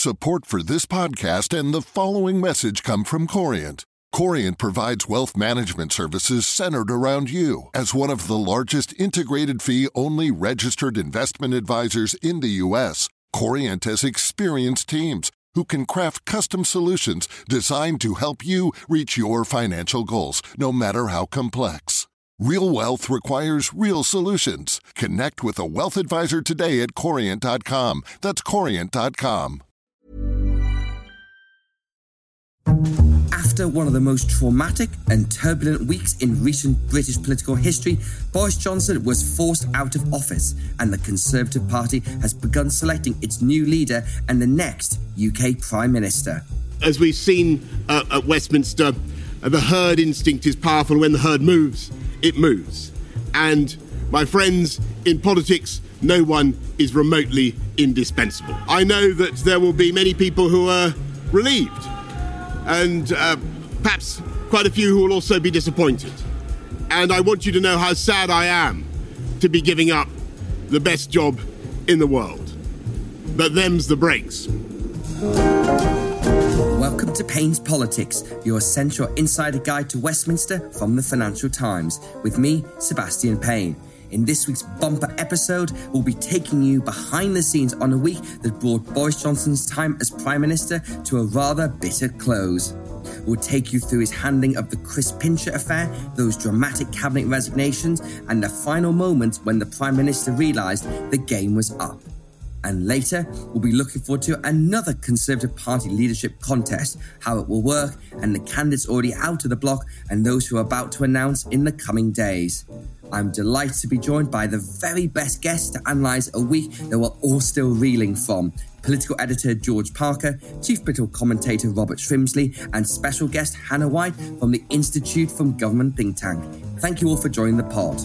Support for this podcast and the following message come from Corient. Corient provides wealth management services centered around you. As one of the largest integrated fee-only registered investment advisors in the U.S., Corient has experienced teams who can craft custom solutions designed to help you reach your financial goals, no matter how complex. Real wealth requires real solutions. Connect with a wealth advisor today at Corient.com. That's Corient.com. After one of the most traumatic and turbulent weeks in recent British political history, Boris Johnson was forced out of office, and the Conservative Party has begun selecting its new leader and the next UK Prime Minister. As we've seen at Westminster, the herd instinct is powerful. When the herd moves, it moves. And my friends, in politics, no one is remotely indispensable. I know that there will be many people who are relieved, and perhaps quite a few who will also be disappointed. And I want you to know how sad I am to be giving up the best job in the world. But them's the breaks. Welcome to Payne's Politics, your essential insider guide to Westminster from the Financial Times, with me, Sebastian Payne. In this week's bumper episode, we'll be taking you behind the scenes on a week that brought Boris Johnson's time as Prime Minister to a rather bitter close. We'll take you through his handling of the Chris Pincher affair, those dramatic cabinet resignations, and the final moments when the Prime Minister realised the game was up. And later, we'll be looking forward to another Conservative Party leadership contest, how it will work, and the candidates already out of the block and those who are about to announce in the coming days. I'm delighted to be joined by the very best guests to analyse a week that we're all still reeling from. Political editor George Parker, chief political commentator Robert Shrimsley, and special guest Hannah White from the Institute from Government think tank. Thank you all for joining the pod.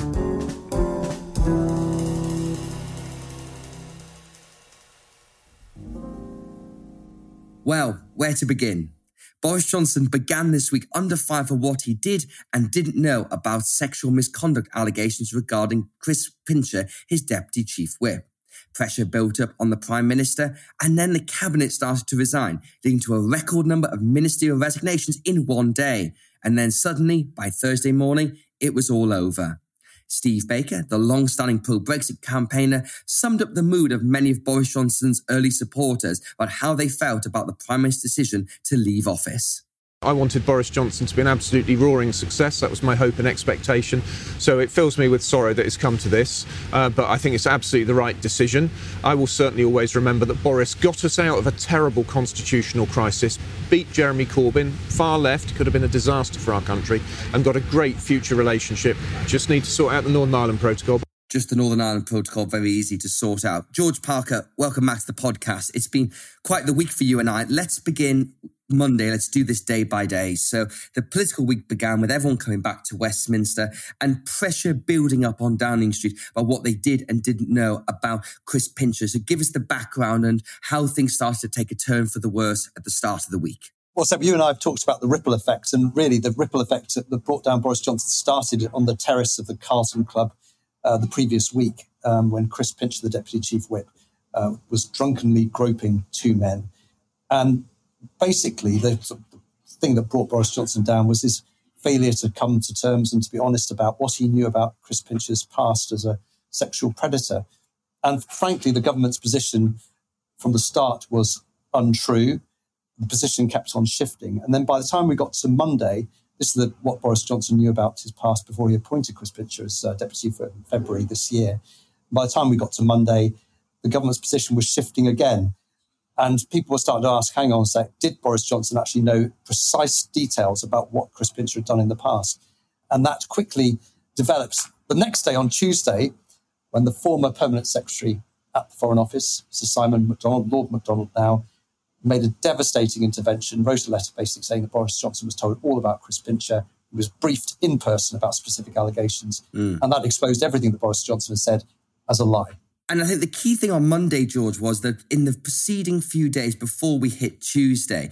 Well, where to begin? Boris Johnson began this week under fire for what he did and didn't know about sexual misconduct allegations regarding Chris Pincher, his deputy chief whip. Pressure built up on the Prime Minister, and then the cabinet started to resign, leading to a record number of ministerial resignations in one day. And then suddenly, by Thursday morning, it was all over. Steve Baker, the long-standing pro-Brexit campaigner, summed up the mood of many of Boris Johnson's early supporters about how they felt about the Prime Minister's decision to leave office. I wanted Boris Johnson to be an absolutely roaring success. That was my hope and expectation. So it fills me with sorrow that it's come to this. But I think it's absolutely the right decision. I will certainly always remember that Boris got us out of a terrible constitutional crisis, beat Jeremy Corbyn, far left, could have been a disaster for our country, and got a great future relationship. Just need to sort out the Northern Ireland Protocol. Just the Northern Ireland Protocol, very easy to sort out. George Parker, welcome back to the podcast. It's been quite the week for you and I. Let's begin Monday. Let's do this day by day. So the political week began with everyone coming back to Westminster and pressure building up on Downing Street about what they did and didn't know about Chris Pincher. So give us the background and how things started to take a turn for the worse at the start of the week. Well, Seb, you and I have talked about the ripple effect, and really the ripple effect that brought down Boris Johnson started on the terrace of the Carlton Club the previous week when Chris Pincher, the Deputy Chief Whip, was drunkenly groping two men. And basically, the thing that brought Boris Johnson down was his failure to come to terms and to be honest about what he knew about Chris Pincher's past as a sexual predator. And frankly, the government's position from the start was untrue. The position kept on shifting. And then by the time we got to Monday, this is what Boris Johnson knew about his past before he appointed Chris Pincher as deputy for February this year. By the time we got to Monday, the government's position was shifting again. And people were starting to ask, hang on a sec, did Boris Johnson actually know precise details about what Chris Pincher had done in the past? And that quickly developed. The next day, on Tuesday, when the former permanent secretary at the Foreign Office, Sir Simon MacDonald, Lord MacDonald now, made a devastating intervention, wrote a letter basically saying that Boris Johnson was told all about Chris Pincher. He was briefed in person about specific allegations. And that exposed everything that Boris Johnson had said as a lie. And I think the key thing on Monday, George, was that in the preceding few days before we hit Tuesday,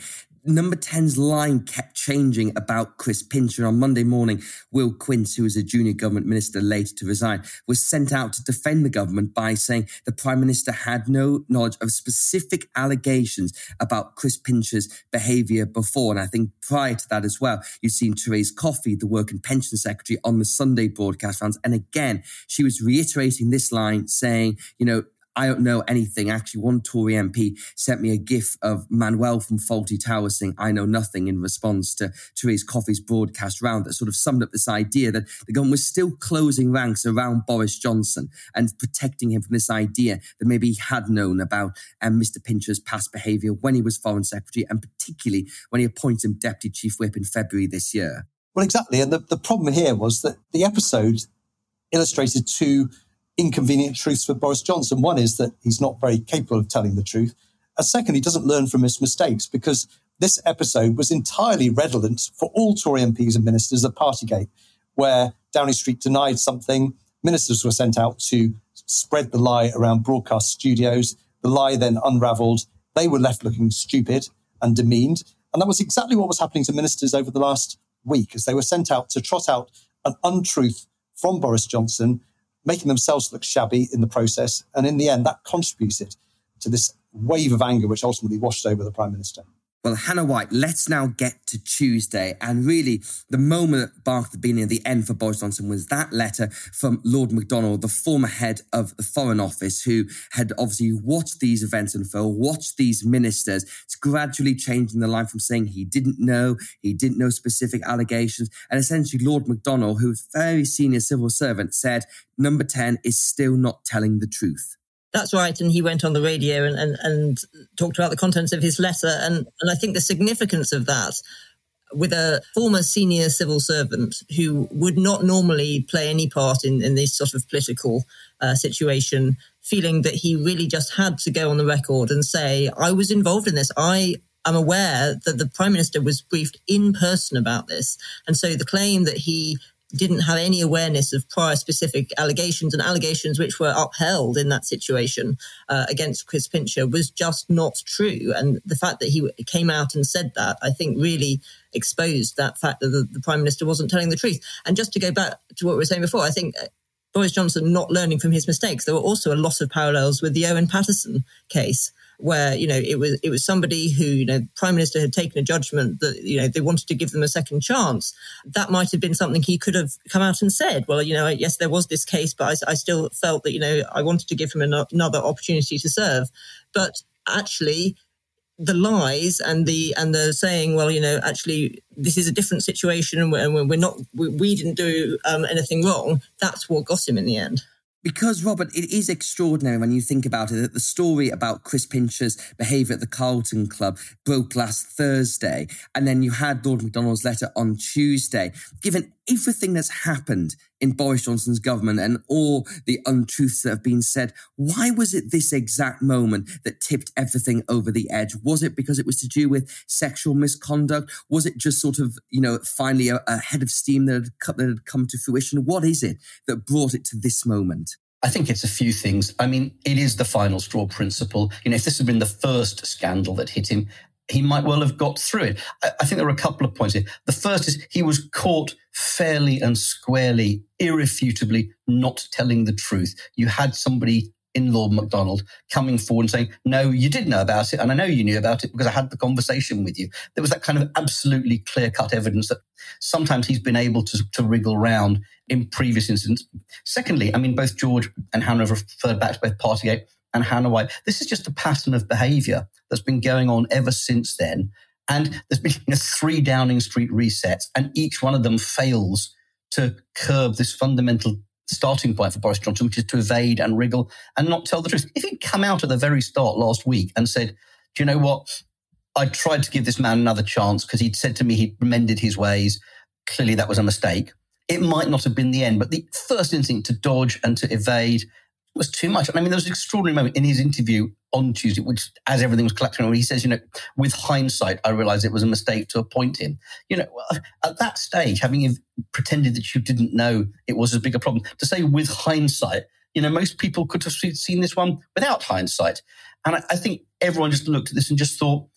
Number 10's line kept changing about Chris Pincher. On Monday morning, Will Quince, who was a junior government minister later to resign, was sent out to defend the government by saying the Prime Minister had no knowledge of specific allegations about Chris Pincher's behaviour before. And I think prior to that as well, you've seen Therese Coffey, the Work and Pension Secretary, on the Sunday broadcast rounds. And again, she was reiterating this line saying, I don't know anything. Actually, one Tory MP sent me a gif of Manuel from Fawlty Towers saying, I know nothing, in response to Therese Coffey's broadcast round that sort of summed up this idea that the government was still closing ranks around Boris Johnson and protecting him from this idea that maybe he had known about Mr. Pincher's past behaviour when he was Foreign Secretary, and particularly when he appointed him Deputy Chief Whip in February this year. Well, exactly. And the problem here was that the episode illustrated two inconvenient truths for Boris Johnson. One is that he's not very capable of telling the truth. And second, he doesn't learn from his mistakes, because this episode was entirely redolent for all Tory MPs and ministers at Partygate, where Downing Street denied something, ministers were sent out to spread the lie around broadcast studios. The lie then unravelled. They were left looking stupid and demeaned. And that was exactly what was happening to ministers over the last week, as they were sent out to trot out an untruth from Boris Johnson, making themselves look shabby in the process. And in the end, that contributed to this wave of anger, which ultimately washed over the Prime Minister. Well, Hannah White, let's now get to Tuesday. And really, the moment that marked the beginning of the end for Boris Johnson was that letter from Lord Macdonald, the former head of the Foreign Office, who had obviously watched these events unfold, watched these ministers. It's gradually changing the line from saying he didn't know specific allegations. And essentially, Lord Macdonald, who was a very senior civil servant, said, Number 10 is still not telling the truth. That's right. And he went on the radio and talked about the contents of his letter. And I think the significance of that, with a former senior civil servant who would not normally play any part in this sort of political situation, feeling that he really just had to go on the record and say, I was involved in this. I am aware that the Prime Minister was briefed in person about this. And so the claim that he didn't have any awareness of prior specific allegations, and allegations which were upheld in that situation against Chris Pincher, was just not true. And the fact that he came out and said that, I think, really exposed that fact that the Prime Minister wasn't telling the truth. And just to go back to what we were saying before, I think Boris Johnson not learning from his mistakes, there were also a lot of parallels with the Owen Paterson case, where, it was somebody who, the Prime Minister had taken a judgment that, they wanted to give them a second chance. That might have been something he could have come out and said, well, yes, there was this case, but I still felt that, I wanted to give him another opportunity to serve. But actually, the lies and the saying, well, actually, this is a different situation and we didn't do anything wrong, that's what got him in the end. Because, Robert, it is extraordinary when you think about it that the story about Chris Pincher's behaviour at the Carlton Club broke last Thursday, and then you had Lord Macdonald's letter on Tuesday. Given everything that's happened in Boris Johnson's government and all the untruths that have been said, why was it this exact moment that tipped everything over the edge? Was it because it was to do with sexual misconduct? Was it just sort of, finally a head of steam that had come to fruition? What is it that brought it to this moment? I think it's a few things. I mean, it is the final straw principle. If this had been the first scandal that hit him, he might well have got through it. I think there are a couple of points here. The first is he was caught fairly and squarely, irrefutably not telling the truth. You had somebody in Lord Macdonald coming forward and saying, no, you did know about it, and I know you knew about it because I had the conversation with you. There was that kind of absolutely clear-cut evidence that sometimes he's been able to wriggle around in previous incidents. Secondly, both George and Hannah have referred back to both Partygate and Hannah White. This is just a pattern of behaviour that's been going on ever since then. And there's been 3 Downing Street resets, and each one of them fails to curb this fundamental starting point for Boris Johnson, which is to evade and wriggle and not tell the truth. If he'd come out at the very start last week and said, do you know what? I tried to give this man another chance because he'd said to me he'd mended his ways. Clearly that was a mistake. It might not have been the end, but the first instinct to dodge and to evade was too much. There was an extraordinary moment in his interview on Tuesday, which, as everything was collapsing, where he says, with hindsight, I realised it was a mistake to appoint him. At that stage, having pretended that you didn't know it was as big a problem, to say with hindsight, most people could have seen this one without hindsight. And I think everyone just looked at this and just thought,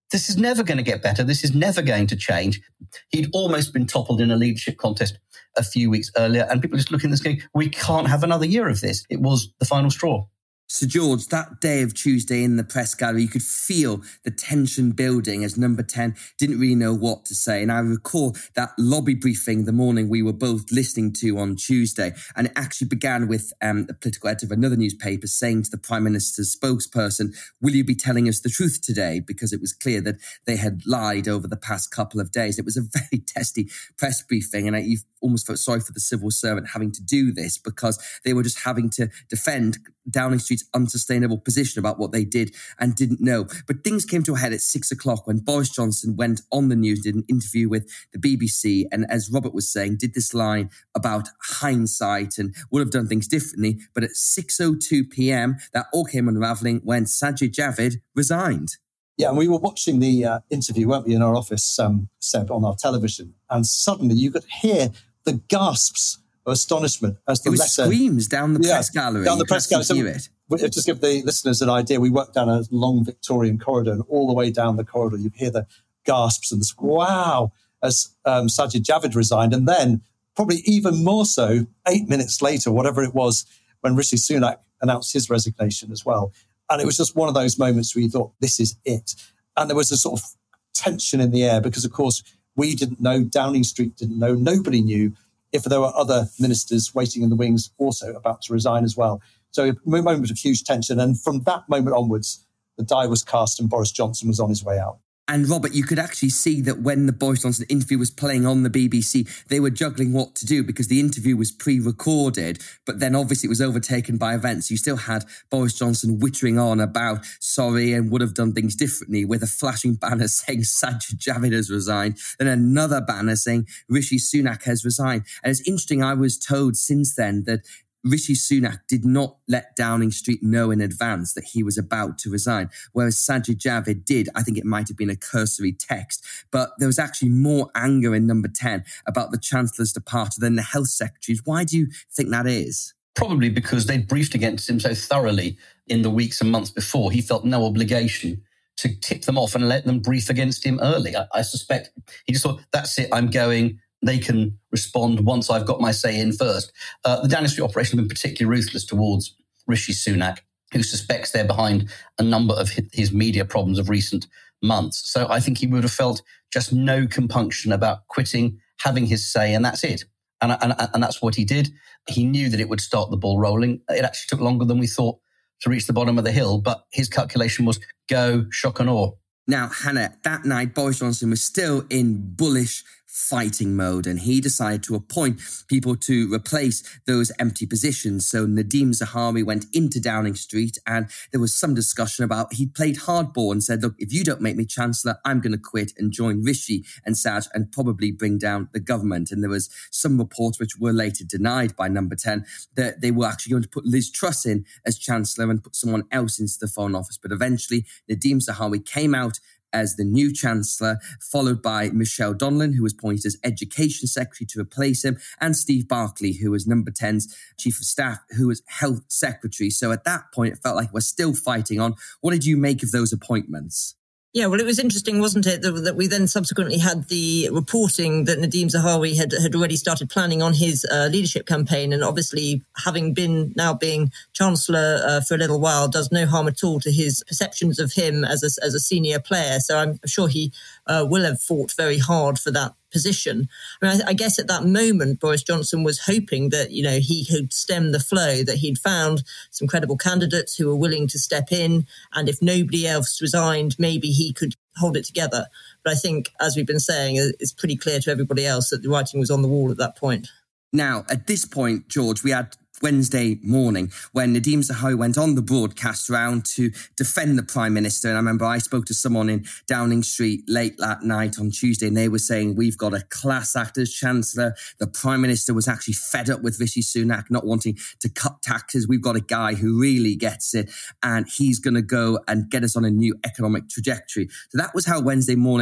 this is never going to get better. This is never going to change. He'd almost been toppled in a leadership contest a few weeks earlier, and people just looking at this going, we can't have another year of this. It was the final straw. So, George, that day of Tuesday in the press gallery, you could feel the tension building as Number 10 didn't really know what to say. And I recall that lobby briefing the morning we were both listening to on Tuesday. And it actually began with a political editor of another newspaper saying to the Prime Minister's spokesperson, will you be telling us the truth today? Because it was clear that they had lied over the past couple of days. It was a very testy press briefing. And you almost felt sorry for the civil servant having to do this because they were just having to defend Downing Street's unsustainable position about what they did and didn't know. But things came to a head at 6 o'clock when Boris Johnson went on the news, did an interview with the BBC, and as Robert was saying, did this line about hindsight and would have done things differently. But at 6:02 p.m, that all came unravelling when Sajid Javid resigned. Yeah, and we were watching the interview, weren't we, in our office, Seb, on our television, and suddenly you could hear the gasps of astonishment as the letter screams down the press gallery. Down the press gallery. So just give the listeners an idea. We worked down a long Victorian corridor, and all the way down the corridor, you hear the gasps and the wow as Sajid Javid resigned, and then probably even more so 8 minutes later, whatever it was, when Rishi Sunak announced his resignation as well. And it was just one of those moments where you thought, this is it. And there was a sort of tension in the air because, of course, we didn't know, Downing Street didn't know, nobody knew if there were other ministers waiting in the wings also about to resign as well. So a moment of huge tension. And from that moment onwards, the die was cast and Boris Johnson was on his way out. And Robert, you could actually see that when the Boris Johnson interview was playing on the BBC, they were juggling what to do because the interview was pre-recorded, but then obviously it was overtaken by events. You still had Boris Johnson wittering on about sorry and would have done things differently with a flashing banner saying Sajid Javid has resigned, then another banner saying Rishi Sunak has resigned. And it's interesting, I was told since then that Rishi Sunak did not let Downing Street know in advance that he was about to resign, whereas Sajid Javid did. I think it might have been a cursory text, but there was actually more anger in Number 10 about the Chancellor's departure than the Health Secretary's. Why do you think that is? Probably because they'd briefed against him so thoroughly in the weeks and months before, he felt no obligation to tip them off and let them brief against him early. I suspect he just thought, that's it, I'm going. They can respond once I've got my say in first. The Downing Street operation has been particularly ruthless towards Rishi Sunak, who suspects they're behind a number of his media problems of recent months. So I think he would have felt just no compunction about quitting, having his say, and that's it. And that's what he did. He knew that it would start the ball rolling. It actually took longer than we thought to reach the bottom of the hill, but his calculation was go, shock and awe. Now, Hannah, that night, Boris Johnson was still in bullish fighting mode, and he decided to appoint people to replace those empty positions. So Nadhim Zahawi went into Downing Street, and there was some discussion about he played hardball and said, look, if you don't make me Chancellor, I'm going to quit and join Rishi and Saj and probably bring down the government. And there was some reports which were later denied by Number 10 that they were actually going to put Liz Truss in as Chancellor and put someone else into the Foreign Office. But eventually, Nadhim Zahawi came out as the new Chancellor, followed by Michelle Donlan, who was appointed as Education Secretary to replace him, and Steve Barclay, who was Number 10's Chief of Staff, who was Health Secretary. So at that point, it felt like we're still fighting on. What did you make of those appointments? Yeah, well, it was interesting, wasn't it, that we then subsequently had the reporting that Nadhim Zahawi had already started planning on his leadership campaign, and obviously having been now being Chancellor for a little while does no harm at all to his perceptions of him as a senior player. So I'm sure he will have fought very hard for that position. I mean, I guess at that moment, Boris Johnson was hoping that, you know, he could stem the flow, that he'd found some credible candidates who were willing to step in. And if nobody else resigned, maybe he could hold it together. But I think, as we've been saying, it's pretty clear to everybody else that the writing was on the wall at that point. Now, at this point, George, we had Wednesday morning when Nadhim Zahawi went on the broadcast round to defend the Prime Minister. And I remember I spoke to someone in Downing Street late that night on Tuesday, and they were saying, we've got a class act as Chancellor. The Prime Minister was actually fed up with Rishi Sunak not wanting to cut taxes. We've got a guy who really gets it, and he's going to go and get us on a new economic trajectory. So that was how Wednesday morning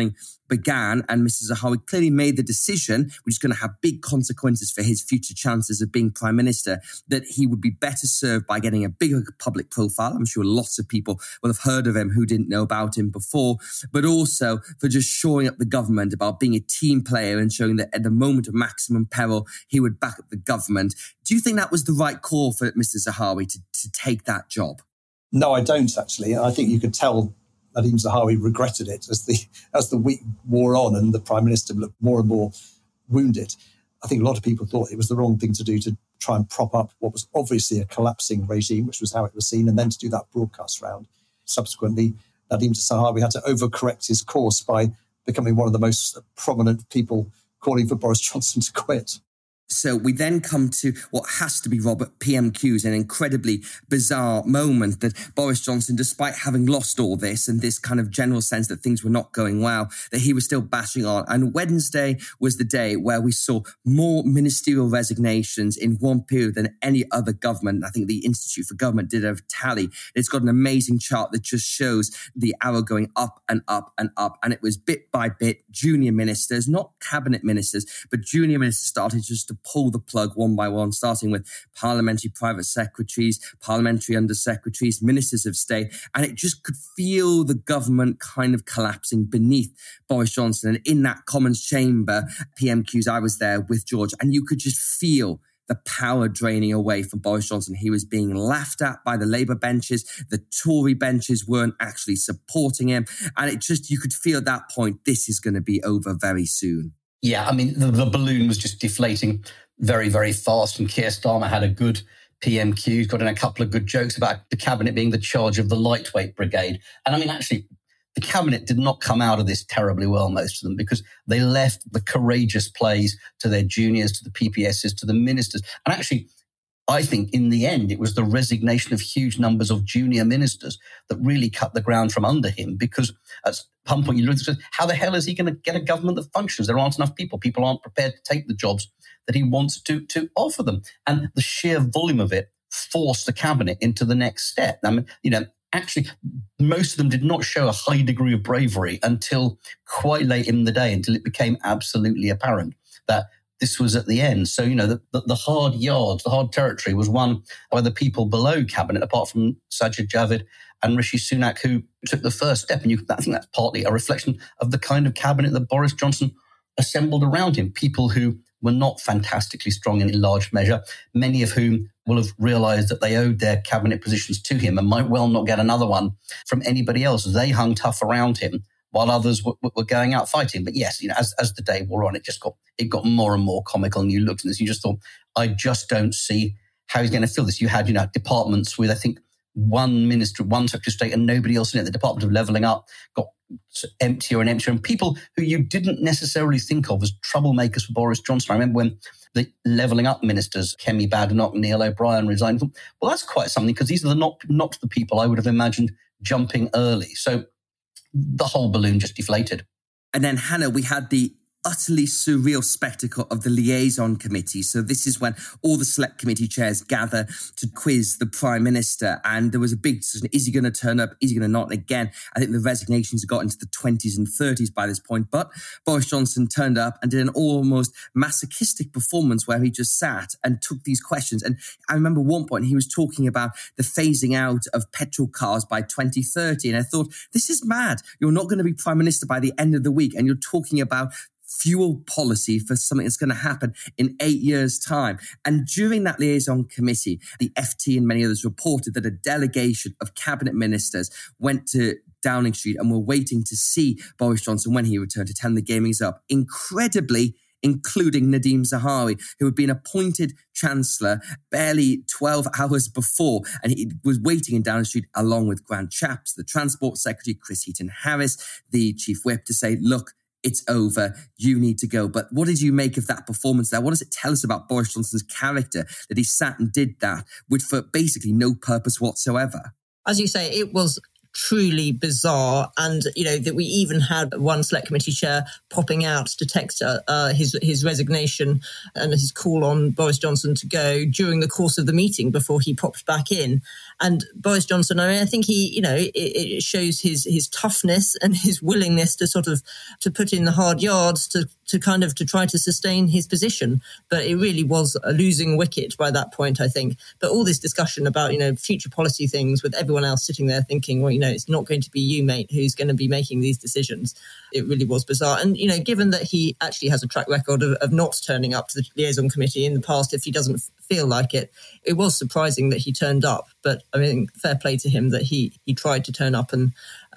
began, and Mr. Zahawi clearly made the decision, which is going to have big consequences for his future chances of being Prime Minister, that he would be better served by getting a bigger public profile. I'm sure lots of people will have heard of him who didn't know about him before, but also for just shoring up the government, about being a team player and showing that at the moment of maximum peril, he would back up the government. Do you think that was the right call for Mr. Zahawi to take that job? No, I don't, actually. I think you could tell Nadhim Zahawi regretted it as the week wore on and the Prime Minister looked more and more wounded. I think a lot of people thought it was the wrong thing to do, to try and prop up what was obviously a collapsing regime, which was how it was seen, and then to do that broadcast round. Subsequently, Nadhim Zahawi had to overcorrect his course by becoming one of the most prominent people calling for Boris Johnson to quit. So we then come to what has to be, Robert, PMQs, an incredibly bizarre moment that Boris Johnson, despite having lost all this and this kind of general sense that things were not going well, that he was still bashing on. And Wednesday was the day where we saw more ministerial resignations in one period than any other government. I think the Institute for Government did a tally. It's got an amazing chart that just shows the arrow going up and up and up. And it was bit by bit, junior ministers, not cabinet ministers, but junior ministers started just to pull the plug one by one, starting with parliamentary private secretaries, parliamentary undersecretaries, ministers of state, and it just could feel the government kind of collapsing beneath Boris Johnson. And in that Commons chamber, PMQs, I was there with George, and you could just feel the power draining away from Boris Johnson. He was being laughed at by the Labour benches. The Tory benches weren't actually supporting him. And it just, you could feel at that point, this is going to be over very soon. Yeah, I mean, the balloon was just deflating very, very fast. And Keir Starmer had a good PMQ, got in a couple of good jokes about the cabinet being the charge of the lightweight brigade. And I mean, actually, the cabinet did not come out of this terribly well, most of them, because they left the courageous plays to their juniors, to the PPSs, to the ministers. And actually, I think in the end, it was the resignation of huge numbers of junior ministers that really cut the ground from under him, because at some point you look at how the hell is he going to get a government that functions? There aren't enough people. People aren't prepared to take the jobs that he wants to offer them. And the sheer volume of it forced the cabinet into the next step. I mean, you know, actually, most of them did not show a high degree of bravery until quite late in the day, until it became absolutely apparent that this was at the end. So, you know, the hard yards, the hard territory was won by the people below cabinet, apart from Sajid Javid and Rishi Sunak, who took the first step. And I think that's partly a reflection of the kind of cabinet that Boris Johnson assembled around him, people who were not fantastically strong in large measure, many of whom will have realised that they owed their cabinet positions to him and might well not get another one from anybody else. They hung tough around him while others were going out fighting. But yes, you know, as the day wore on, it got more and more comical. And you looked at this, you just thought, I just don't see how he's going to fill this. You had, you know, departments with, I think, one minister, one secretary of state, and nobody else in it. The Department of Levelling Up got emptier and emptier, and people who you didn't necessarily think of as troublemakers for Boris Johnson. I remember when the Levelling Up ministers, Kemi Badenoch and Neil O'Brien, resigned. Well, that's quite something, because these are not the people I would have imagined jumping early. So the whole balloon just deflated. And then, Hannah, we had the utterly surreal spectacle of the liaison committee. So this is when all the select committee chairs gather to quiz the Prime Minister. And there was a big decision. Is he going to turn up? Is he going to not? And again, I think the resignations got into the 20s and 30s by this point. But Boris Johnson turned up and did an almost masochistic performance where he just sat and took these questions. And I remember one point he was talking about the phasing out of petrol cars by 2030. And I thought, this is mad. You're not going to be Prime Minister by the end of the week. And you're talking about fuel policy for something that's going to happen in 8 years' time. And during that liaison committee, the FT and many others reported that a delegation of cabinet ministers went to Downing Street and were waiting to see Boris Johnson when he returned to tell him the gaming's up. Incredibly, including Nadhim Zahawi, who had been appointed Chancellor barely 12 hours before. And he was waiting in Downing Street along with Grant Shapps, the Transport Secretary, Chris Heaton-Harris, the Chief Whip, to say, look, it's over, you need to go. But what did you make of that performance there? What does it tell us about Boris Johnson's character that he sat and did that with for basically no purpose whatsoever? As you say, it was truly bizarre. And, that we even had one select committee chair popping out to text his resignation and his call on Boris Johnson to go during the course of the meeting before he popped back in. And Boris Johnson, I think he, it shows his toughness and his willingness to put in the hard yards to try to sustain his position. But it really was a losing wicket by that point, I think. But all this discussion about, future policy things with everyone else sitting there thinking, well, it's not going to be you, mate, who's going to be making these decisions. It really was bizarre. And, given that he actually has a track record of not turning up to the liaison committee in the past if he doesn't feel like it, it was surprising that he turned up. But I mean, fair play to him that he tried to turn up and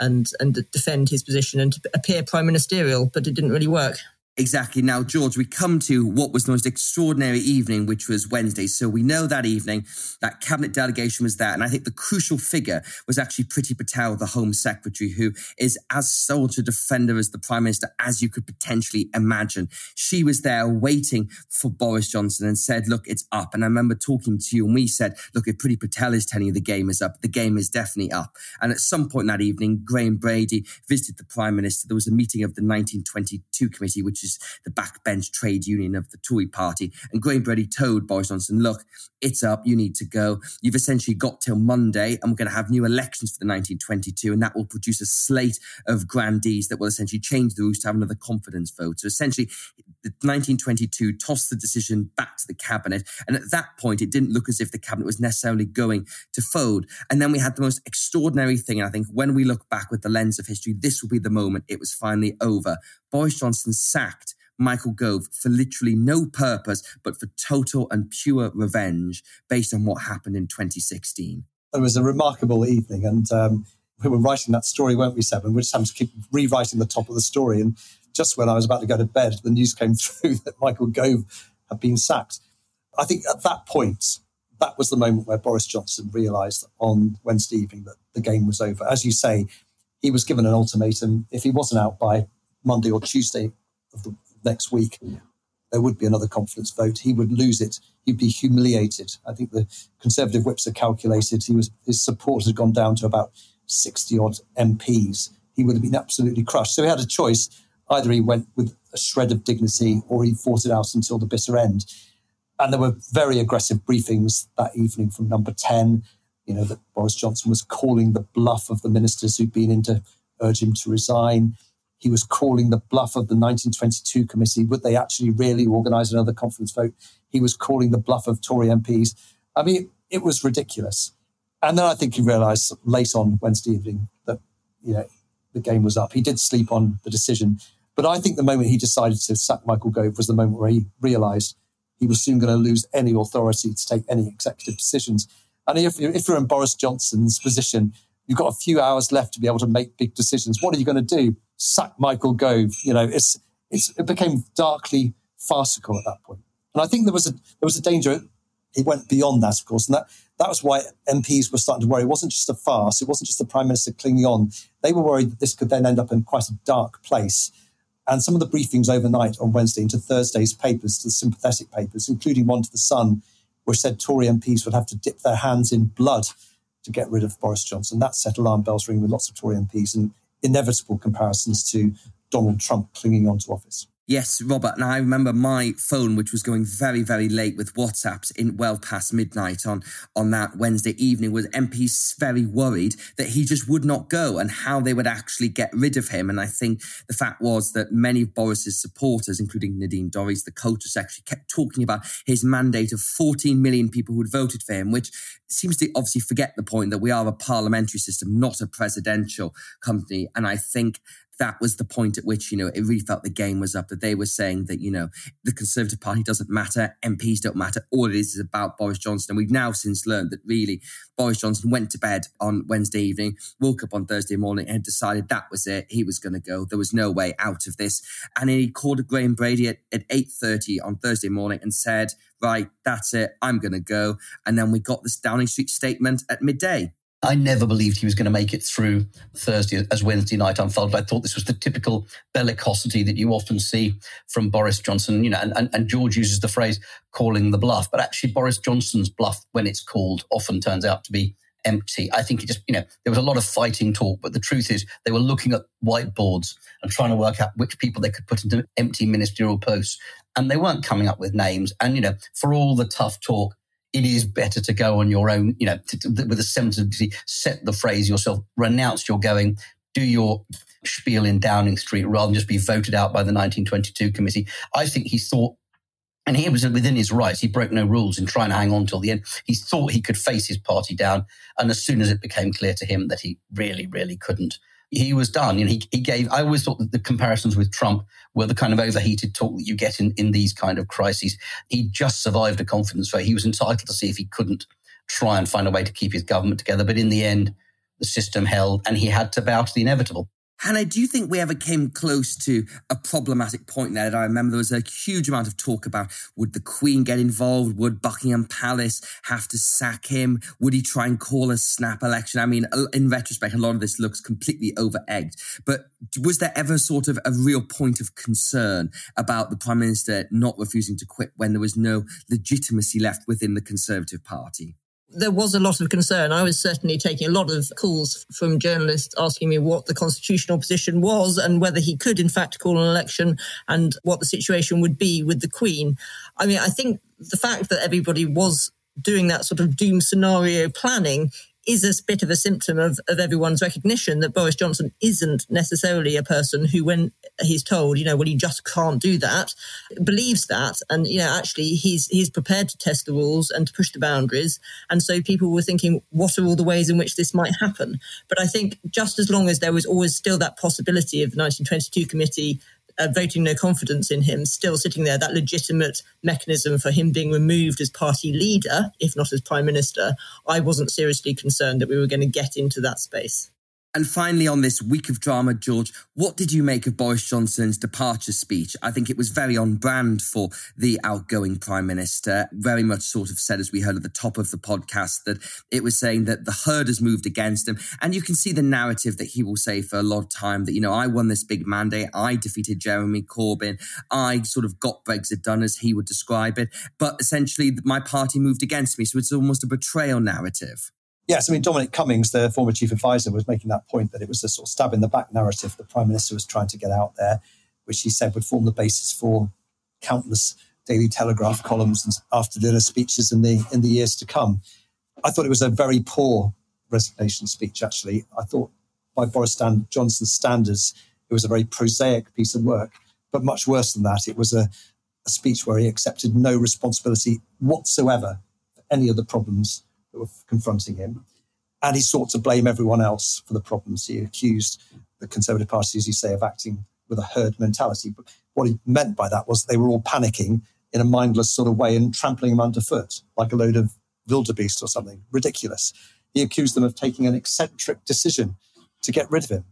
defend his position and to appear prime ministerial, but it didn't really work. Exactly. Now, George, we come to what was the most extraordinary evening, which was Wednesday. So we know that evening that cabinet delegation was there. And I think the crucial figure was actually Priti Patel, the Home Secretary, who is as staunch a defender as the Prime Minister as you could potentially imagine. She was there waiting for Boris Johnson and said, look, it's up. And I remember talking to you and we said, look, if Priti Patel is telling you the game is up, the game is definitely up. And at some point that evening, Graham Brady visited the Prime Minister. There was a meeting of the 1922 committee, which is the backbench trade union of the Tory party. And Graham Brady told Boris Johnson, look, it's up, you need to go. You've essentially got till Monday and we're going to have new elections for the 1922 and that will produce a slate of grandees that will essentially change the rules to have another confidence vote. So essentially, the 1922 tossed the decision back to the cabinet. And at that point, it didn't look as if the cabinet was necessarily going to fold. And then we had the most extraordinary thing. And I think when we look back with the lens of history, this will be the moment it was finally over. Boris Johnson sacked Michael Gove for literally no purpose, but for total and pure revenge based on what happened in 2016. It was a remarkable evening. And we were writing that story, weren't we, Seb? And we just having to keep rewriting the top of the story. And just when I was about to go to bed, the news came through that Michael Gove had been sacked. I think at that point, that was the moment where Boris Johnson realised on Wednesday evening that the game was over. As you say, he was given an ultimatum. If he wasn't out by Monday or Tuesday of the next week, there would be another confidence vote. He would lose it. He'd be humiliated. I think the Conservative whips are calculated. His support had gone down to about 60-odd MPs. He would have been absolutely crushed. So he had a choice. Either he went with a shred of dignity or he fought it out until the bitter end. And there were very aggressive briefings that evening from Number 10, that Boris Johnson was calling the bluff of the ministers who'd been in to urge him to resign. He was calling the bluff of the 1922 committee. Would they actually really organise another confidence vote? He was calling the bluff of Tory MPs. I mean, it was ridiculous. And then I think he realised late on Wednesday evening that, the game was up. He did sleep on the decision. But I think the moment he decided to sack Michael Gove was the moment where he realised he was soon going to lose any authority to take any executive decisions. And if you're in Boris Johnson's position, you've got a few hours left to be able to make big decisions. What are you going to do? Sack Michael Gove? It became darkly farcical at that point. And I think there was a danger. It went beyond that, of course, and that was why MPs were starting to worry. It wasn't just a farce. It wasn't just the Prime Minister clinging on. They were worried that this could then end up in quite a dark place. And some of the briefings overnight on Wednesday into Thursday's papers, to the sympathetic papers, including one to The Sun, which said Tory MPs would have to dip their hands in blood to get rid of Boris Johnson. That set alarm bells ringing with lots of Tory MPs and inevitable comparisons to Donald Trump clinging on to office. Yes, Robert, and I remember my phone, which was going very, very late with WhatsApps in well past midnight on that Wednesday evening, was MPs very worried that he just would not go and how they would actually get rid of him. And I think the fact was that many of Boris's supporters, including Nadine Dorries, the culture secretary, kept talking about his mandate of 14 million people who'd voted for him, which seems to obviously forget the point that we are a parliamentary system, not a presidential company. And I think that was the point at which, it really felt the game was up, that they were saying that, the Conservative Party doesn't matter, MPs don't matter, all it is about Boris Johnson. And we've now since learned that really Boris Johnson went to bed on Wednesday evening, woke up on Thursday morning and decided that was it. He was going to go. There was no way out of this. And he called Graham Brady at 8:30 on Thursday morning and said, right, that's it, I'm going to go. And then we got this Downing Street statement at midday. I never believed he was going to make it through Thursday as Wednesday night unfolded. I thought this was the typical bellicosity that you often see from Boris Johnson, and George uses the phrase calling the bluff. But actually, Boris Johnson's bluff, when it's called, often turns out to be empty. I think it just, there was a lot of fighting talk, but the truth is they were looking at whiteboards and trying to work out which people they could put into empty ministerial posts. And they weren't coming up with names. And, for all the tough talk, it is better to go on your own, with a sensitivity, set the phrase yourself, renounce your going, do your spiel in Downing Street rather than just be voted out by the 1922 committee. I think he thought, and he was within his rights, he broke no rules in trying to hang on till the end. He thought he could face his party down. And as soon as it became clear to him that he really, really couldn't, he was done. I always thought that the comparisons with Trump were the kind of overheated talk that you get in these kind of crises. He just survived a confidence vote. He was entitled to see if he couldn't try and find a way to keep his government together. But in the end, the system held and he had to bow to the inevitable. Hannah, do you think we ever came close to a problematic point there? That I remember there was a huge amount of talk about, would the Queen get involved? Would Buckingham Palace have to sack him? Would he try and call a snap election? I mean, in retrospect, a lot of this looks completely over-egged. But was there ever sort of a real point of concern about the Prime Minister not refusing to quit when there was no legitimacy left within the Conservative Party? There was a lot of concern. I was certainly taking a lot of calls from journalists asking me what the constitutional position was and whether he could, in fact, call an election and what the situation would be with the Queen. I mean, I think the fact that everybody was doing that sort of doom scenario planning is a bit of a symptom of everyone's recognition that Boris Johnson isn't necessarily a person who, when he's told, well, you just can't do that, believes that. And, actually he's prepared to test the rules and to push the boundaries. And so people were thinking, what are all the ways in which this might happen? But I think just as long as there was always still that possibility of the 1922 committee voting no confidence in him, still sitting there, that legitimate mechanism for him being removed as party leader, if not as prime minister, I wasn't seriously concerned that we were going to get into that space. And finally, on this week of drama, George, what did you make of Boris Johnson's departure speech? I think it was very on brand for the outgoing Prime Minister. Very much sort of said, as we heard at the top of the podcast, that it was saying that the herd has moved against him. And you can see the narrative that he will say for a lot of time that, I won this big mandate. I defeated Jeremy Corbyn. I sort of got Brexit done, as he would describe it. But essentially, my party moved against me. So it's almost a betrayal narrative. Yes, I mean, Dominic Cummings, the former chief advisor, was making that point that it was a sort of stab in the back narrative the Prime Minister was trying to get out there, which he said would form the basis for countless Daily Telegraph columns and after-dinner speeches in the years to come. I thought it was a very poor resignation speech, actually. I thought by Boris Johnson's standards, it was a very prosaic piece of work. But much worse than that, it was a speech where he accepted no responsibility whatsoever for any of the problems that were confronting him. And he sought to blame everyone else for the problems. He accused the Conservative Party, as you say, of acting with a herd mentality. But what he meant by that was they were all panicking in a mindless sort of way and trampling him underfoot like a load of wildebeest or something. Ridiculous. He accused them of taking an eccentric decision to get rid of him.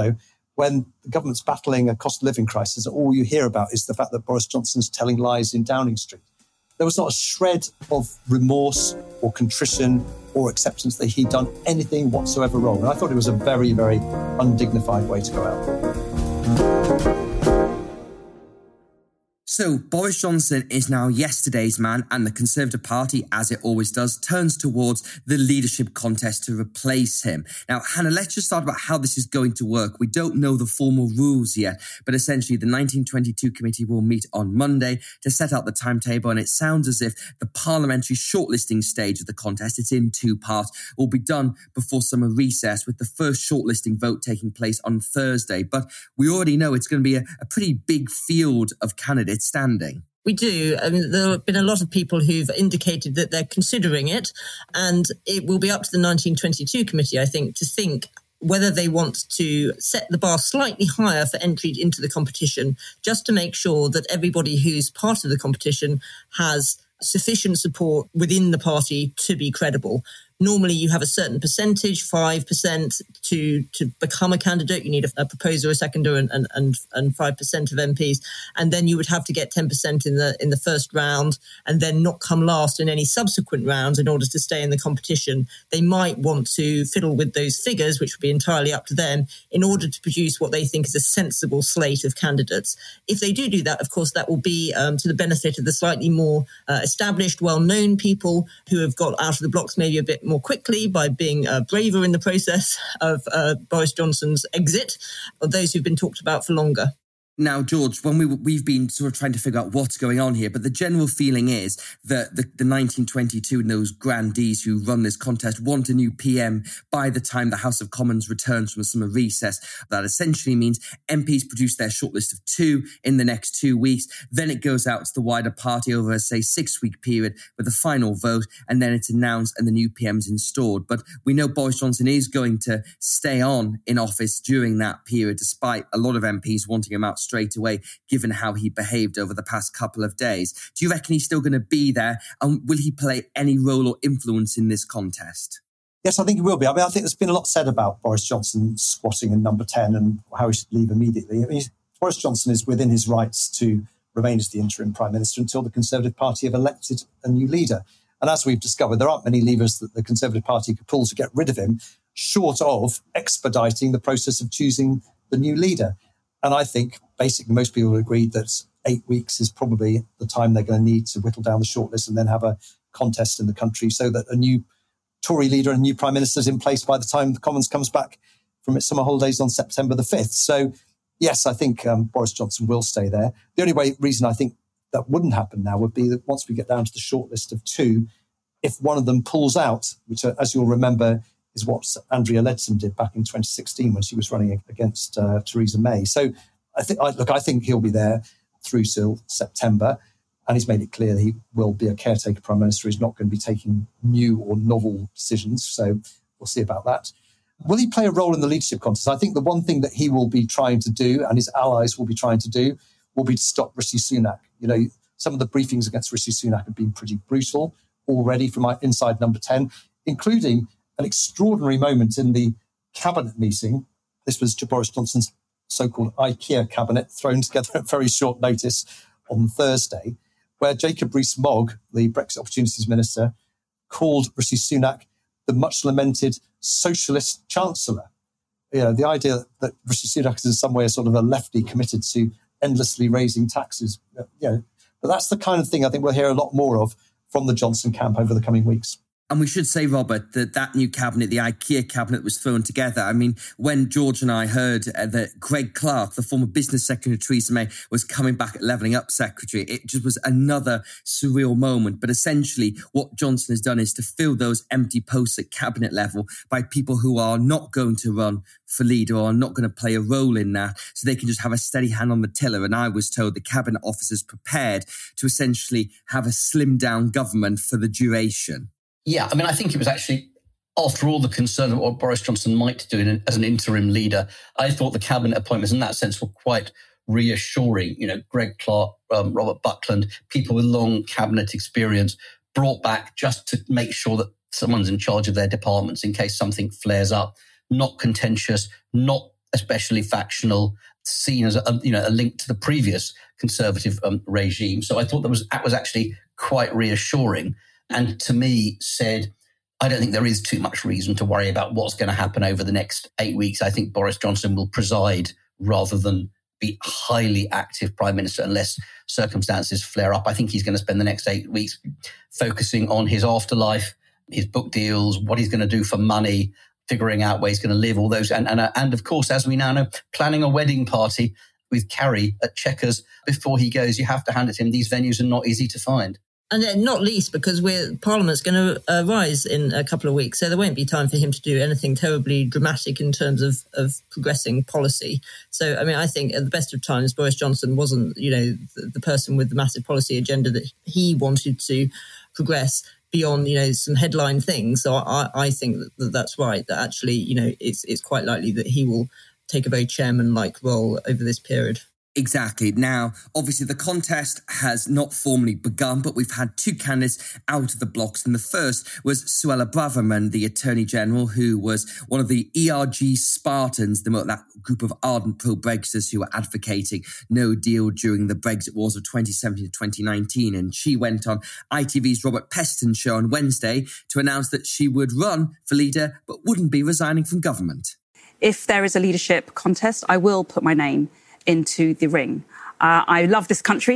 When the government's battling a cost of living crisis, all you hear about is the fact that Boris Johnson's telling lies in Downing Street. There was not a shred of remorse or contrition or acceptance that he'd done anything whatsoever wrong. And I thought it was a very, very undignified way to go out. So Boris Johnson is now yesterday's man, and the Conservative Party, as it always does, turns towards the leadership contest to replace him. Now, Hannah, let's just start about how this is going to work. We don't know the formal rules yet, but essentially the 1922 committee will meet on Monday to set out the timetable, and it sounds as if the parliamentary shortlisting stage of the contest, it's in two parts, will be done before summer recess, with the first shortlisting vote taking place on Thursday. But we already know it's going to be a pretty big field of candidates standing. We do. I mean, there have been a lot of people who've indicated that they're considering it, and it will be up to the 1922 committee, I think, to think whether they want to set the bar slightly higher for entry into the competition, just to make sure that everybody who's part of the competition has sufficient support within the party to be credible. Normally, you have a certain percentage, 5%, to become a candidate. You need a proposer, a seconder, and 5% of MPs, and then you would have to get 10% in the first round, and then not come last in any subsequent rounds in order to stay in the competition. They might want to fiddle with those figures, which would be entirely up to them, in order to produce what they think is a sensible slate of candidates. If they do that, of course, that will be to the benefit of the slightly more established, well-known people who have got out of the blocks maybe a bit more more quickly by being braver in the process of Boris Johnson's exit, or those who've been talked about for longer? Now, George, when we've been sort of trying to figure out what's going on here, but the general feeling is that the 1922 and those grandees who run this contest want a new PM by the time the House of Commons returns from a summer recess. That essentially means MPs produce their shortlist of 2 in the next 2 weeks. Then it goes out to the wider party over a, say, 6-week period with a final vote, and then it's announced and the new PM's installed. But we know Boris Johnson is going to stay on in office during that period, despite a lot of MPs wanting him out straight away, given how he behaved over the past couple of days. Do you reckon he's still going to be there? And will he play any role or influence in this contest? Yes, I think he will be. I think there's been a lot said about Boris Johnson squatting in number 10 and how he should leave immediately. Boris Johnson is within his rights to remain as the interim Prime Minister until the Conservative Party have elected a new leader. And as we've discovered, there aren't many levers that the Conservative Party could pull to get rid of him, short of expediting the process of choosing the new leader. And I think basically most people agree that 8 weeks is probably the time they're going to need to whittle down the shortlist and then have a contest in the country so that a new Tory leader and a new Prime Minister is in place by the time the Commons comes back from its summer holidays on September the 5th. So, yes, I think Boris Johnson will stay there. The only reason I think that wouldn't happen now would be that once we get down to the shortlist of 2, if one of them pulls out, which, as you'll remember, is what Andrea Leadsom did back in 2016 when she was running against Theresa May. So I think he'll be there through till September, and he's made it clear that he will be a caretaker Prime Minister. He's not going to be taking new or novel decisions, so we'll see about that. Will he play a role in the leadership contest? I think the one thing that he will be trying to do, and his allies will be trying to do, will be to stop Rishi Sunak. You know, some of the briefings against Rishi Sunak have been pretty brutal already from inside number 10, including an extraordinary moment in the cabinet meeting. This was Boris Johnson's so-called IKEA cabinet, thrown together at very short notice on Thursday, where Jacob Rees-Mogg, the Brexit Opportunities Minister, called Rishi Sunak the much-lamented socialist chancellor. You know, the idea that Rishi Sunak is in some way sort of a lefty committed to endlessly raising taxes. You know, but that's the kind of thing I think we'll hear a lot more of from the Johnson camp over the coming weeks. And we should say, Robert, that new cabinet, the IKEA cabinet, was thrown together. I mean, when George and I heard that Greg Clark, the former business secretary of Theresa May, was coming back at Levelling Up secretary, it just was another surreal moment. But essentially, what Johnson has done is to fill those empty posts at cabinet level by people who are not going to run for leader or are not going to play a role in that, so they can just have a steady hand on the tiller. And I was told the cabinet officers prepared to essentially have a slimmed down government for the duration. Yeah, I mean, I think it was actually, after all the concern of what Boris Johnson might do as an interim leader, I thought the cabinet appointments in that sense were quite reassuring. You know, Greg Clark, Robert Buckland, people with long cabinet experience brought back just to make sure that someone's in charge of their departments in case something flares up. Not contentious, not especially factional, seen as a link to the previous Conservative regime. So I thought that was actually quite reassuring. And to me said, I don't think there is too much reason to worry about what's going to happen over the next 8 weeks. I think Boris Johnson will preside rather than be highly active Prime Minister unless circumstances flare up. I think he's going to spend the next 8 weeks focusing on his afterlife, his book deals, what he's going to do for money, figuring out where he's going to live, all those. And of course, as we now know, planning a wedding party with Carrie at Chequers before he goes. You have to hand it to him. These venues are not easy to find. And then not least because Parliament's going to rise in a couple of weeks, so there won't be time for him to do anything terribly dramatic in terms of progressing policy. So, I mean, I think at the best of times, Boris Johnson wasn't, the person with the massive policy agenda that he wanted to progress beyond, some headline things. So I think that's right, that actually, it's quite likely that he will take a very chairman-like role over this period. Exactly. Now, obviously, the contest has not formally begun, but we've had 2 candidates out of the blocks. And the first was Suella Braverman, the Attorney General, who was one of the ERG Spartans, that group of ardent pro-Brexiters who were advocating no deal during the Brexit wars of 2017 to 2019. And she went on ITV's Robert Peston show on Wednesday to announce that she would run for leader, but wouldn't be resigning from government. If there is a leadership contest, I will put my name into the ring. I love this country.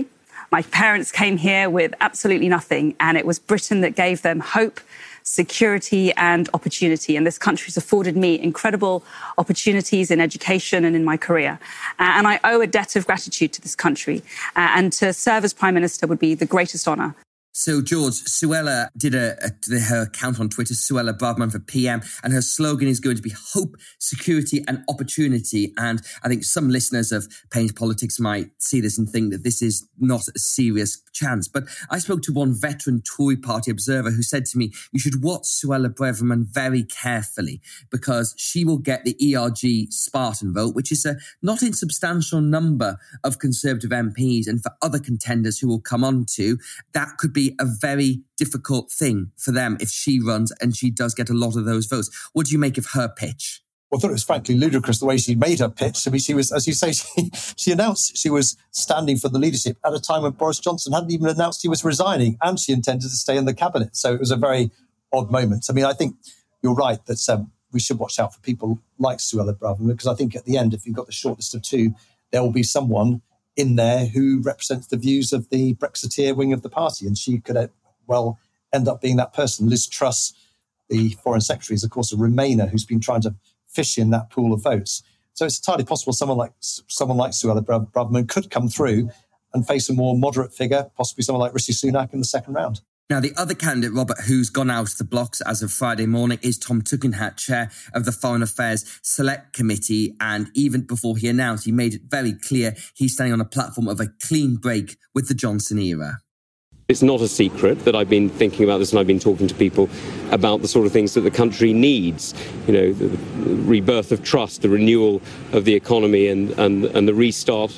My parents came here with absolutely nothing, and it was Britain that gave them hope, security and opportunity. And this country has afforded me incredible opportunities in education and in my career. And I owe a debt of gratitude to this country. And to serve as Prime Minister would be the greatest honour. So, George, Suella did her account on Twitter, Suella Braverman for PM, and her slogan is going to be hope, security and opportunity. And I think some listeners of Payne's Politics might see this and think that this is not a serious chance. But I spoke to one veteran Tory party observer who said to me, you should watch Suella Braverman very carefully because she will get the ERG Spartan vote, which is a not insubstantial number of Conservative MPs. And for other contenders who will come on to, that could be a very difficult thing for them if she runs and she does get a lot of those votes. What do you make of her pitch? Well, I thought it was frankly ludicrous the way she made her pitch. I mean, she was, as you say, she announced she was standing for the leadership at a time when Boris Johnson hadn't even announced he was resigning and she intended to stay in the cabinet. So it was a very odd moment. I mean, I think you're right that we should watch out for people like Suella Braverman because I think at the end, if you've got the shortlist of two, there will be someone in there who represents the views of the Brexiteer wing of the party. And she could well end up being that person. Liz Truss, the Foreign Secretary, is, of course, a Remainer who's been trying to fish in that pool of votes. So it's entirely possible someone like Suella Braverman could come through and face a more moderate figure, possibly someone like Rishi Sunak in the second round. Now, the other candidate, Robert, who's gone out of the blocks as of Friday morning is Tom Tugendhat, chair of the Foreign Affairs Select Committee. And even before he announced, he made it very clear he's standing on a platform of a clean break with the Johnson era. It's not a secret that I've been thinking about this and I've been talking to people about the sort of things that the country needs. You know, the rebirth of trust, the renewal of the economy and the restart,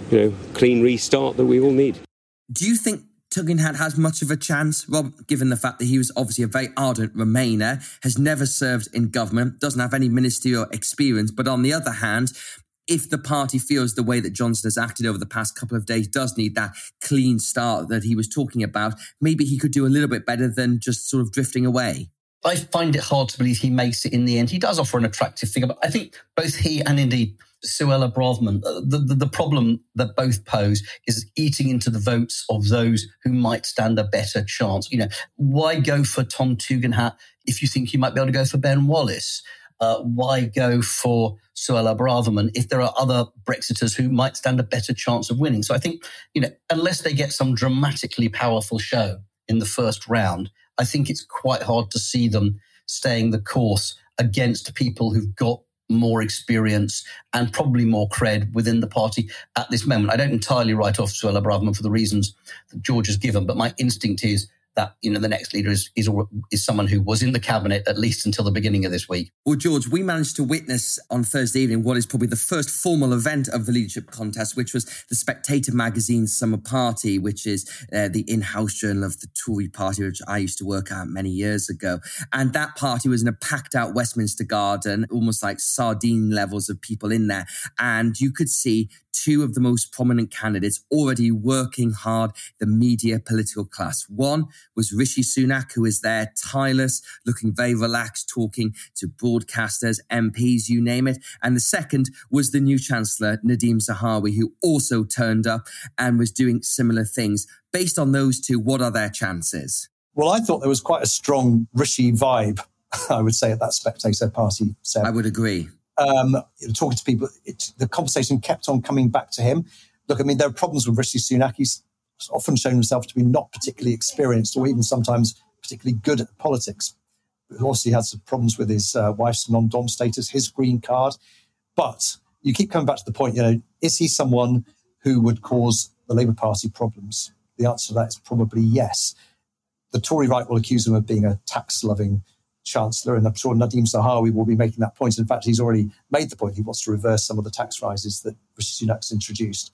clean restart that we all need. Do you think Tugendhat has much of a chance, Rob, given the fact that he was obviously a very ardent Remainer, has never served in government, doesn't have any ministerial experience, but on the other hand, if the party feels the way that Johnson has acted over the past couple of days does need that clean start that he was talking about, maybe he could do a little bit better than just sort of drifting away. I find it hard to believe he makes it in the end. He does offer an attractive figure, but I think both he and indeed Suella Braverman, the problem that both pose is eating into the votes of those who might stand a better chance. Why go for Tom Tugendhat if you think you might be able to go for Ben Wallace? Why go for Suella Braverman if there are other Brexiters who might stand a better chance of winning? So I think, unless they get some dramatically powerful show in the first round, I think it's quite hard to see them staying the course against people who've got more experience and probably more cred within the party at this moment. I don't entirely write off Suella Braverman for the reasons that George has given, but my instinct is that the next leader is someone who was in the cabinet at least until the beginning of this week. Well, George, we managed to witness on Thursday evening what is probably the first formal event of the leadership contest, which was the Spectator magazine's Summer Party, which is the in-house journal of the Tory party, which I used to work at many years ago. And that party was in a packed-out Westminster garden, almost like sardine levels of people in there. And you could see two of the most prominent candidates already working hard, the media political class. One was Rishi Sunak, who is there, tireless, looking very relaxed, talking to broadcasters, MPs, you name it. And the second was the new Chancellor, Nadhim Zahawi, who also turned up and was doing similar things. Based on those two, what are their chances? Well, I thought there was quite a strong Rishi vibe, I would say, at that Spectator party, Seb. I would agree. Talking to people, the conversation kept on coming back to him. Look, I mean, there are problems with Rishi Sunak. He's often shown himself to be not particularly experienced or even sometimes particularly good at politics. He also had some problems with his wife's non-dom status, his green card. But you keep coming back to the point, is he someone who would cause the Labour Party problems? The answer to that is probably yes. The Tory right will accuse him of being a tax-loving Chancellor, and I'm sure Nadhim Zahawi will be making that point. In fact, he's already made the point he wants to reverse some of the tax rises that Rishi Sunak's introduced.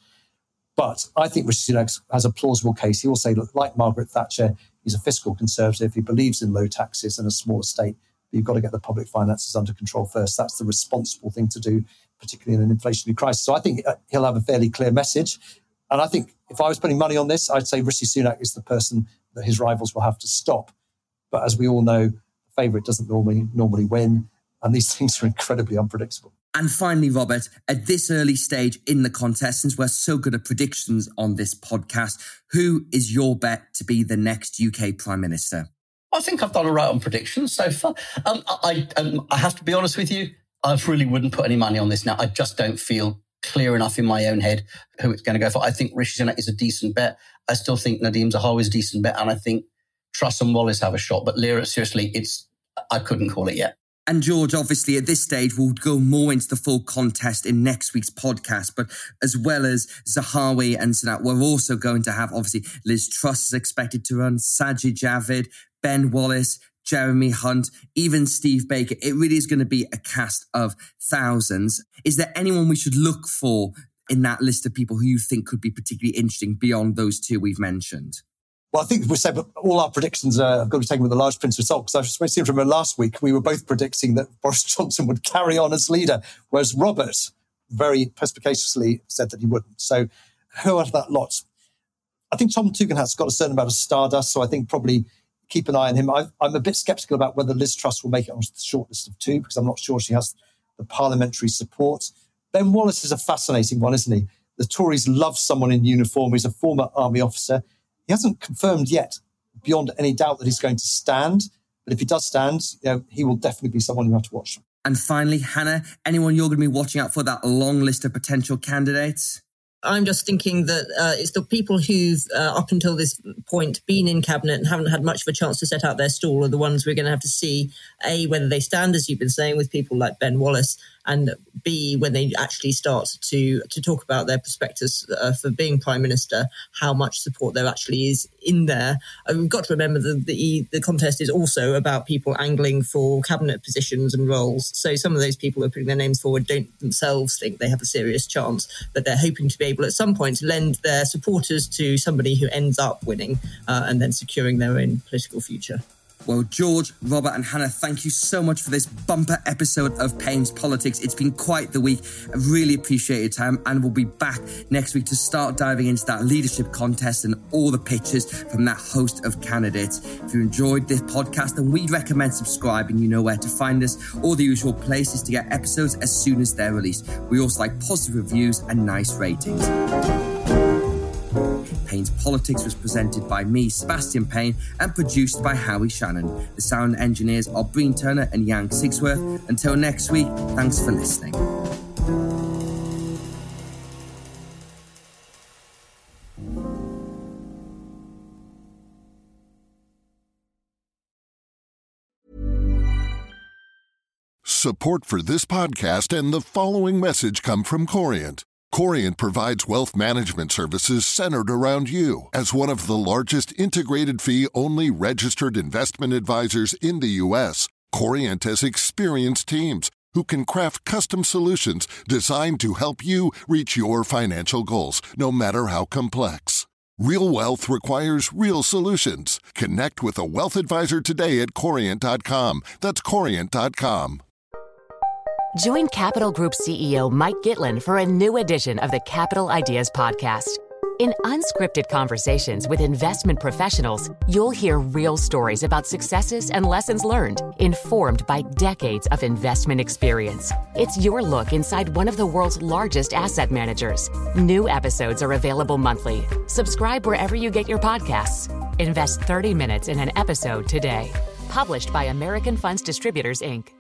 But I think Rishi Sunak has a plausible case. He will say, look, like Margaret Thatcher, he's a fiscal conservative. He believes in low taxes and a smaller state. But you've got to get the public finances under control first. That's the responsible thing to do, particularly in an inflationary crisis. So I think he'll have a fairly clear message. And I think if I was putting money on this, I'd say Rishi Sunak is the person that his rivals will have to stop. But as we all know, favourite doesn't normally win. And these things are incredibly unpredictable. And finally, Robert, at this early stage in the contest, since we're so good at predictions on this podcast, who is your bet to be the next UK Prime Minister? I think I've done all right on predictions so far. I have to be honest with you, I really wouldn't put any money on this now. I just don't feel clear enough in my own head who it's going to go for. I think Rishi Sunak is a decent bet. I still think Nadhim Zahawi is a decent bet. And I think Truss and Wallace have a shot. But Lira, seriously, I couldn't call it yet. And George, obviously, at this stage, we'll go more into the full contest in next week's podcast. But as well as Zahawi and Sunak, we're also going to have, obviously, Liz Truss is expected to run, Sajid Javid, Ben Wallace, Jeremy Hunt, even Steve Baker. It really is going to be a cast of thousands. Is there anyone we should look for in that list of people who you think could be particularly interesting beyond those two we've mentioned? Well, I think we said all our predictions have got to be taken with a large pinch of salt, because I seem to remember last week we were both predicting that Boris Johnson would carry on as leader, whereas Robert very perspicaciously said that he wouldn't. So who out of that lot? I think Tom Tugendhat's got a certain amount of stardust, so I think probably keep an eye on him. I'm a bit sceptical about whether Liz Truss will make it onto the shortlist of two, because I'm not sure she has the parliamentary support. Ben Wallace is a fascinating one, isn't he? The Tories love someone in uniform. He's a former army officer. He hasn't confirmed yet, beyond any doubt, that he's going to stand. But if he does stand, he will definitely be someone you have to watch. And finally, Hannah, anyone you're going to be watching out for, that long list of potential candidates? I'm just thinking that it's the people who've, up until this point, been in cabinet and haven't had much of a chance to set out their stall are the ones we're going to have to see, A, whether they stand, as you've been saying, with people like Ben Wallace, and B, when they actually start to talk about their prospectus for being Prime Minister, how much support there actually is in there. We've got to remember that the contest is also about people angling for cabinet positions and roles. So some of those people who are putting their names forward don't themselves think they have a serious chance, but they're hoping to be able at some point to lend their supporters to somebody who ends up winning and then securing their own political future. Well, George, Robert and Hannah, thank you so much for this bumper episode of Payne's Politics. It's been quite the week. I really appreciate your time, and we'll be back next week to start diving into that leadership contest and all the pitches from that host of candidates. If you enjoyed this podcast, then we'd recommend subscribing. You know where to find us, all the usual places to get episodes as soon as they're released. We also like positive reviews and nice ratings. Payne's Politics was presented by me, Sebastian Payne, and produced by Howie Shannon. The sound engineers are Breen Turner and Yang Sigsworth. Until next week, thanks for listening. Support for this podcast and the following message come from Corient. Corient provides wealth management services centered around you. As one of the largest integrated fee-only registered investment advisors in the U.S., Corient has experienced teams who can craft custom solutions designed to help you reach your financial goals, no matter how complex. Real wealth requires real solutions. Connect with a wealth advisor today at Corient.com. That's Corient.com. Join Capital Group CEO Mike Gitlin for a new edition of the Capital Ideas Podcast. In unscripted conversations with investment professionals, you'll hear real stories about successes and lessons learned, informed by decades of investment experience. It's your look inside one of the world's largest asset managers. New episodes are available monthly. Subscribe wherever you get your podcasts. Invest 30 minutes in an episode today. Published by American Funds Distributors, Inc.